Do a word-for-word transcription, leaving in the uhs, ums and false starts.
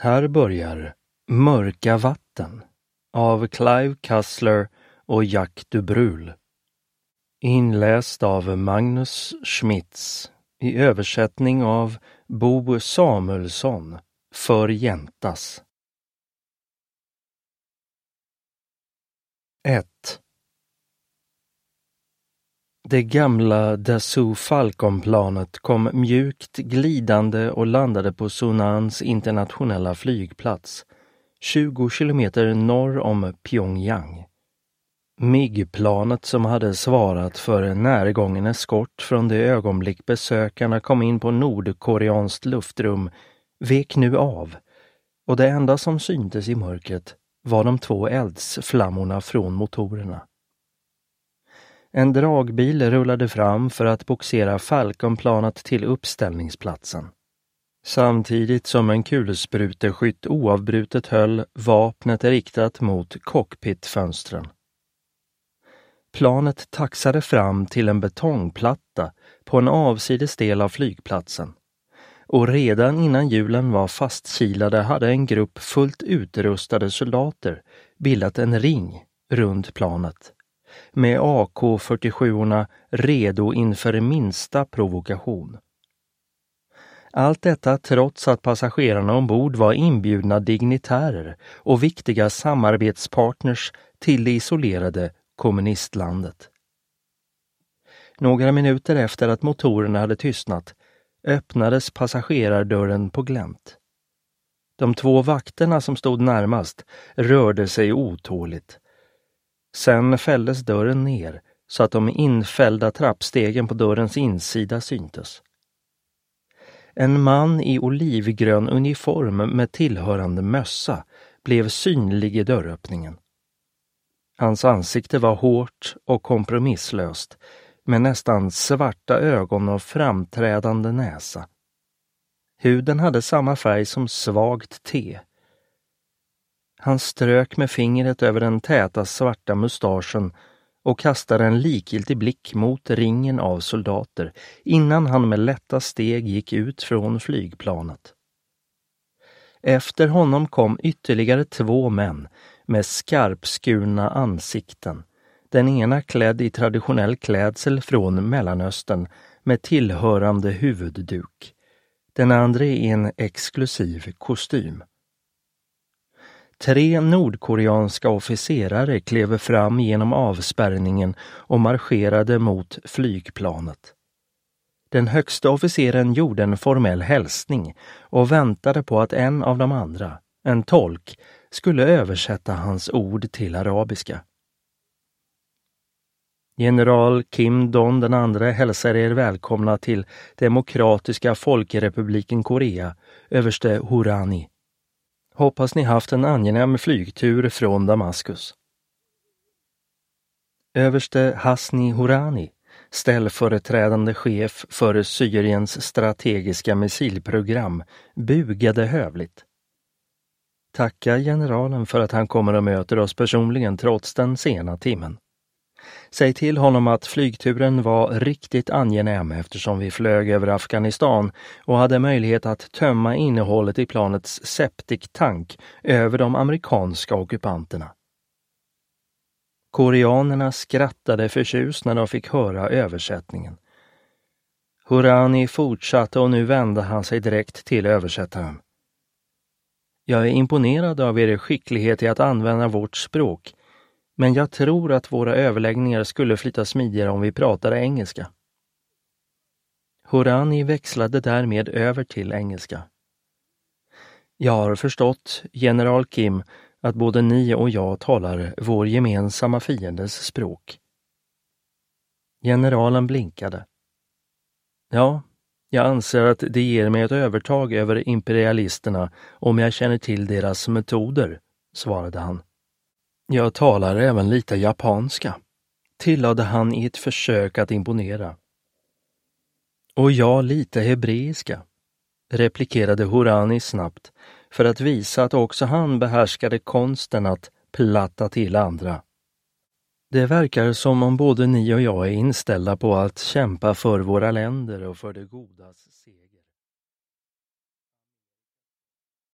Här börjar Mörka vatten av Clive Cussler och Jack Dubrul. Inläst av Magnus Schmitz i översättning av Bo Samuelsson för Jäntas. ett. Det gamla Dassault Falcon-planet kom mjukt glidande och landade på Sunans internationella flygplats, tjugo kilometer norr om Pyongyang. M I G-planet som hade svarat för en närgången eskort från det ögonblick besökarna kom in på nordkoreanskt luftrum vek nu av, och det enda som syntes i mörkret var de två eldsflammorna från motorerna. En dragbil rullade fram för att boxera Falcon-planet till uppställningsplatsen. Samtidigt som en kulspruteskytt oavbrutet höll vapnet riktat mot cockpitfönstren. Planet taxade fram till en betongplatta på en avsides del av flygplatsen. Och redan innan hjulen var fastkilade hade en grupp fullt utrustade soldater bildat en ring runt planet, med A K fyrtiosjuorna redo inför minsta provokation. Allt detta trots att passagerarna ombord var inbjudna dignitärer och viktiga samarbetspartners till det isolerade kommunistlandet. Några minuter efter att motorerna hade tystnat öppnades passagerardörren på glänt. De två vakterna som stod närmast rörde sig otåligt. Sen fälldes dörren ner så att de infällda trappstegen på dörrens insida syntes. En man i olivgrön uniform med tillhörande mössa blev synlig i dörröppningen. Hans ansikte var hårt och kompromisslöst, med nästan svarta ögon och framträdande näsa. Huden hade samma färg som svagt te. Han strök med fingret över den täta svarta mustaschen och kastade en likgiltig blick mot ringen av soldater innan han med lätta steg gick ut från flygplanet. Efter honom kom ytterligare två män med skarpskurna ansikten, den ena klädd i traditionell klädsel från Mellanöstern med tillhörande huvudduk, den andra i en exklusiv kostym. Tre nordkoreanska officerare klev fram genom avspärrningen och marscherade mot flygplanet. Den högsta officeren gjorde en formell hälsning och väntade på att en av de andra, en tolk, skulle översätta hans ord till arabiska. General Kim Don den andra hälsar er välkomna till Demokratiska Folkrepubliken Korea, överste Horani. Hoppas ni haft en angenäm flygtur från Damaskus. Överste Hasni Horani, ställföreträdande chef för Syriens strategiska missilprogram, bugade hövligt. Tacka generalen för att han kommer och möter oss personligen trots den sena timmen. Säg till honom att flygturen var riktigt angenäm eftersom vi flög över Afghanistan och hade möjlighet att tömma innehållet i planets septiktank över de amerikanska ockupanterna. Koreanerna skrattade förtjust när de fick höra översättningen. Horani fortsatte och nu vände han sig direkt till översättaren. Jag är imponerad av er skicklighet i att använda vårt språk. Men jag tror att våra överläggningar skulle flyta smidigare om vi pratade engelska. Horani växlade därmed över till engelska. Jag har förstått, general Kim, att både ni och jag talar vår gemensamma fiendes språk. Generalen blinkade. Ja, jag anser att det ger mig ett övertag över imperialisterna om jag känner till deras metoder, svarade han. Jag talar även lite japanska, tillade han i ett försök att imponera. Och jag lite hebreiska, replikerade Horani snabbt för att visa att också han behärskade konsten att platta till andra. Det verkar som om både ni och jag är inställda på att kämpa för våra länder och för det godas seger.